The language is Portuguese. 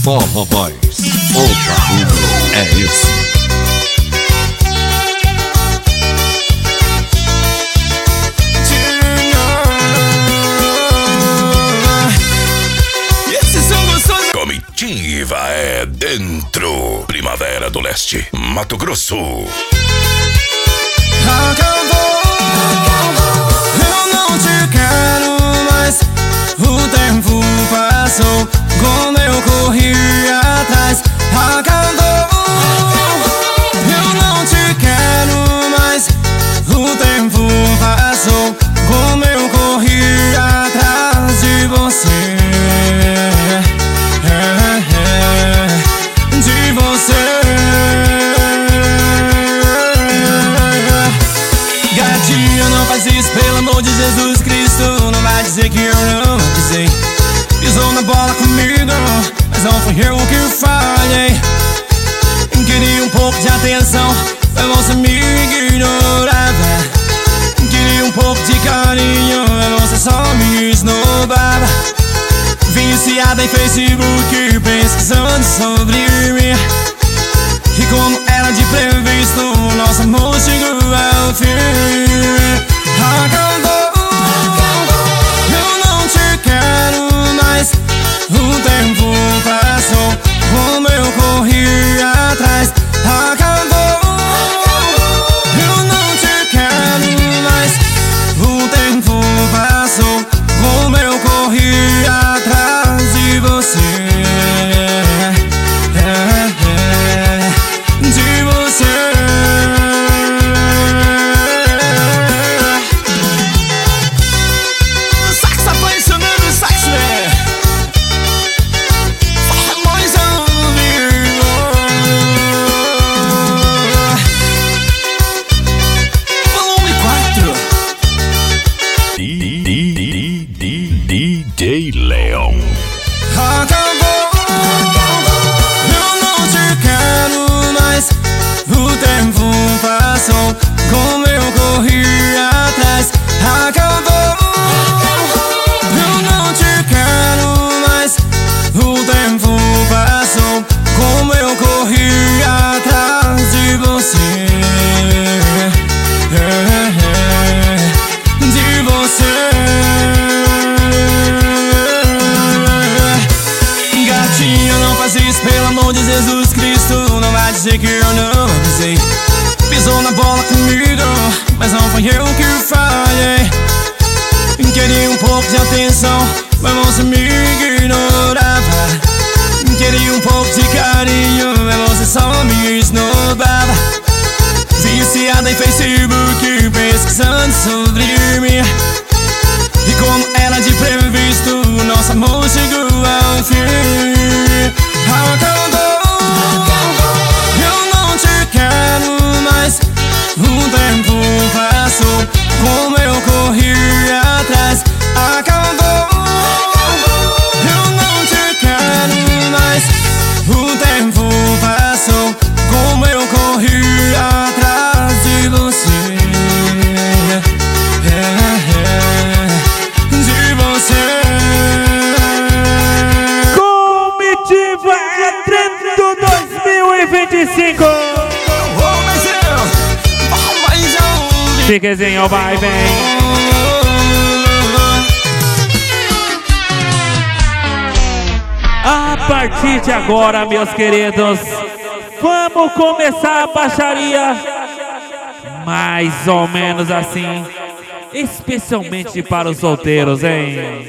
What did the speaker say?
Forró Boys, o barulho é esse. Comitiva é dentro. Primavera do Leste, Mato Grosso. Acabou, eu não te quero mais. O tempo passou, como eu corri atrás. Acabou, eu não te quero mais. O tempo passou, como eu corri atrás de você. De você. Gatinho, não faz isso, pelo amor de Jesus Cristo. Não vai dizer que eu não avisei. Pisou na bola comigo, mas não fui eu que falhei. Queria um pouco de atenção, mas você me ignorava. Queria um pouco de carinho, mas você só me esnobava. Viciada em Facebook, pesquisando sobre mim. E como era de previsto, nosso amor chegou ao fim. Acabou, eu não te quero mais. O tempo passou, como eu corri atrás. Acabou, eu não te quero mais. O tempo passou, como eu corri atrás de você. De você. Sax apaixonando, sax, né? Mas eu vivo. Volume 4. DJ Leão. Acabou, eu não te quero mais. O tempo passou, como eu corri atrás. Acabou, eu não te quero mais. O tempo passou, como eu corri atrás de você. De você. Gatinho, não faz isso, pelo amor de Jesus Cristo. Não vai dizer que eu não avisei. Pisou na bola comigo, mas não foi eu que falhei. Queria um pouco de atenção, mas você me ignorava. Queria um pouco de carinho, mas você só me esnobava. Viciada em Facebook, pesquisando sobre mim. E como era de previsto, nosso amor chegou ao fim. Acabou, eu não te quero mais. O tempo passou, como eu corri atrás. Acabou, eu não te quero mais. O tempo passou, como eu corri atrás de você. De você. Comitiva é Trento 2025. Piquezinho, vai, vem. A partir de agora, meus queridos, vamos começar a baixaria. Mais ou menos assim. Especialmente para os solteiros, hein?